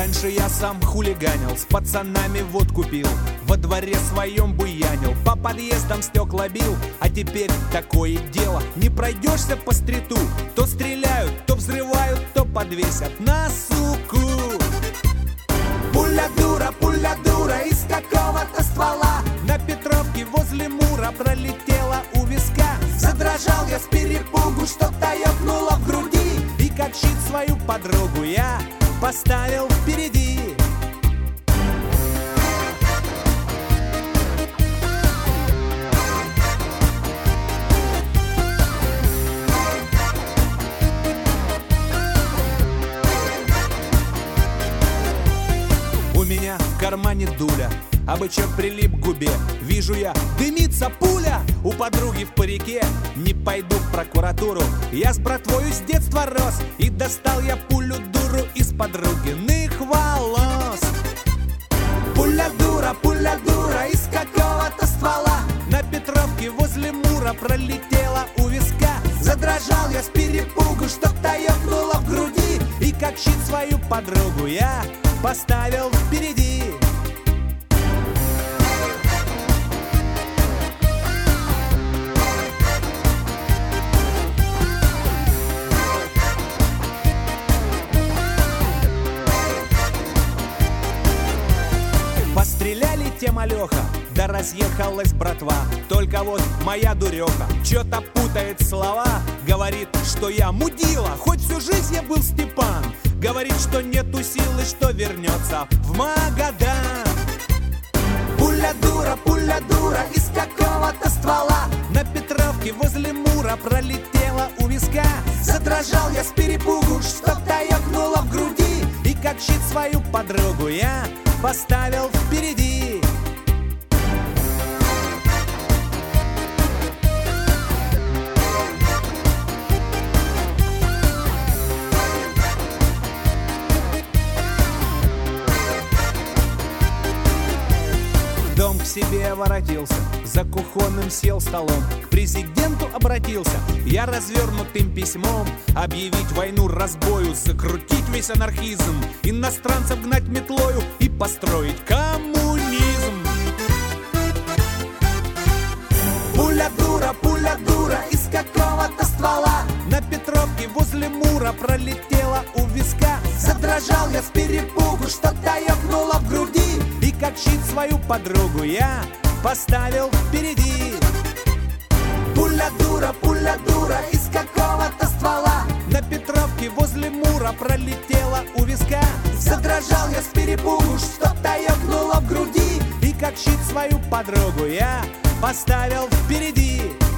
Раньше я сам хулиганил, с пацанами водку пил, во дворе своем буянил, по подъездам стекла бил. А теперь такое дело, не пройдешься по стриту, то стреляют, то взрывают, то подвесят на суку. Пуля дура из какого-то ствола на Петровке возле Мура пролетела у виска. Задрожал я с перепугу, что-то ёкнуло в груди, и как щит свою подругу я поставил впереди. У меня в кармане дуля, а бычок прилип к губе. Вижу я, дымится пуля у подруги в парике. Не пойду в прокуратуру, я с братвою с детства рос, и достал я пулю дуру из подругиных волос. Пуля дура из какого-то ствола на Петровке возле Мура пролетела у виска. Задрожал я с перепугу, что-то ёкнуло в груди, и как щит свою подругу я поставил впереди. Постреляли те малёха, да разъехалась братва. Только вот моя дуреха чё-то путает слова. Говорит, что я мудила, хоть всю жизнь я был Степан. Говорит, что нету силы, что вернется в Магадан. Пуля дура из какого-то ствола на Петровке возле Мура пролетела у виска. Задрожал я с перепугу, что-то ёкнуло в груди, и как щит свою подругу я поставил впереди. Дом к себе воротился, за кухонным сел столом, к президенту обратился я развернутым письмом. Объявить войну разбою, закрутить весь анархизм, иностранцев гнать метлою и построить коммунизм. Пуля дура из какого-то ствола на Петровке возле Мура пролетела у виска. Задрожал я с перепугу, что-то ёкнуло в груди, и как щит свою подругу я поставил впереди. Пуля дура из какого-то ствола на Петровке возле Мура пролетела у виска. Задрожал я с перепугу, что-то ёкнуло в груди, и как щит свою подругу я поставил впереди.